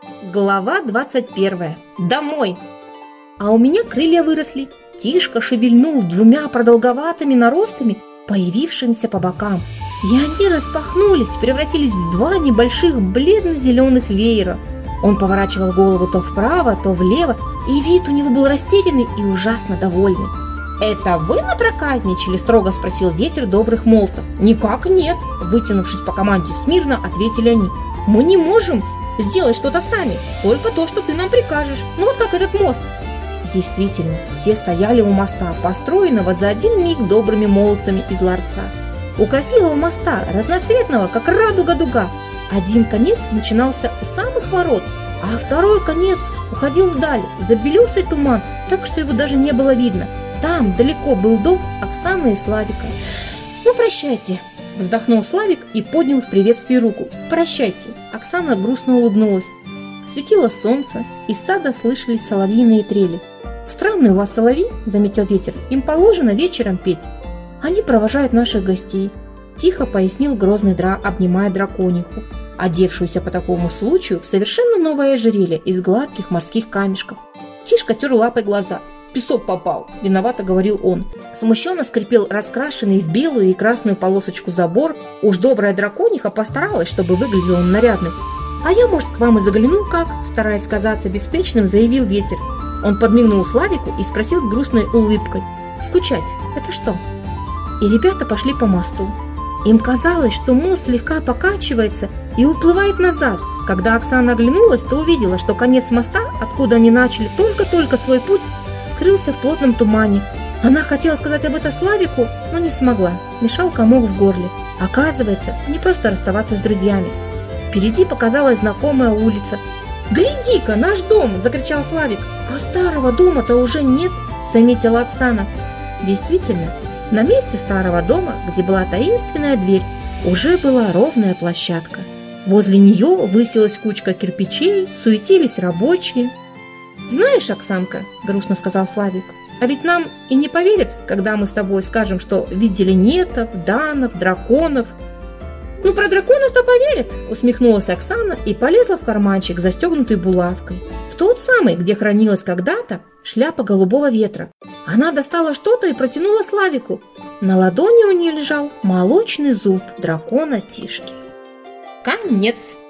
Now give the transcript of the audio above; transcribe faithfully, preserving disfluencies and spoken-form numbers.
Глава двадцать первая. Домой. А у меня крылья выросли. Тишка шевельнул двумя продолговатыми наростами, появившимися по бокам. И они распахнулись, превратились в два небольших бледно-зеленых веера. Он поворачивал голову то вправо, то влево, и вид у него был растерянный и ужасно довольный. «Это вы напроказничали?» – строго спросил ветер добрых молодцев. «Никак нет!» – вытянувшись по команде смирно, ответили они. «Мы не можем сделать что-то сами, только то, что ты нам прикажешь. Ну вот как этот мост». Действительно, все стояли у моста, построенного за один миг добрыми молодцами из ларца. У красивого моста, разноцветного, как радуга-дуга, один конец начинался у самых ворот, а второй конец уходил вдаль, за белесый туман, так что его даже не было видно. Там далеко был дом Оксаны и Славика. «Ну, прощайте!» – вздохнул Славик и поднял в приветствии руку. «Прощайте!» Оксана грустно улыбнулась. Светило солнце, из сада слышались соловьиные трели. «Странный у вас соловей», – заметил ветер, – «им положено вечером петь. Они провожают наших гостей», – тихо пояснил грозный Дра, обнимая дракониху, одевшуюся по такому случаю в совершенно новое ожерелье из гладких морских камешков. Тишка тер лапой глаза. «Песок попал», – виновато говорил он. Смущенно скрипел раскрашенный в белую и красную полосочку забор. Уж добрая дракониха постаралась, чтобы выглядел он нарядным. «А я, может, к вам и загляну, как?» – стараясь казаться беспечным, заявил ветер. Он подмигнул Славику и спросил с грустной улыбкой. «Скучать – это что?» И ребята пошли по мосту. Им казалось, что мост слегка покачивается и уплывает назад. Когда Оксана оглянулась, то увидела, что конец моста, откуда они начали только-только свой путь, скрылся в плотном тумане. Она хотела сказать об этом Славику, но не смогла. Мешал комок в горле. Оказывается, не просто расставаться с друзьями. Впереди показалась знакомая улица. «Гляди-ка, наш дом!» – закричал Славик. «А старого дома-то уже нет!» – заметила Оксана. Действительно, на месте старого дома, где была таинственная дверь, уже была ровная площадка. Возле нее высилась кучка кирпичей, суетились рабочие. «Знаешь, Оксанка, — грустно сказал Славик, — а ведь нам и не поверят, когда мы с тобой скажем, что видели нетов, данов, драконов». «Ну, про драконов-то поверят!» – усмехнулась Оксана и полезла в карманчик, застегнутый булавкой. В тот самый, где хранилась когда-то шляпа голубого ветра. Она достала что-то и протянула Славику. На ладони у нее лежал молочный зуб дракона Тишки. Конец.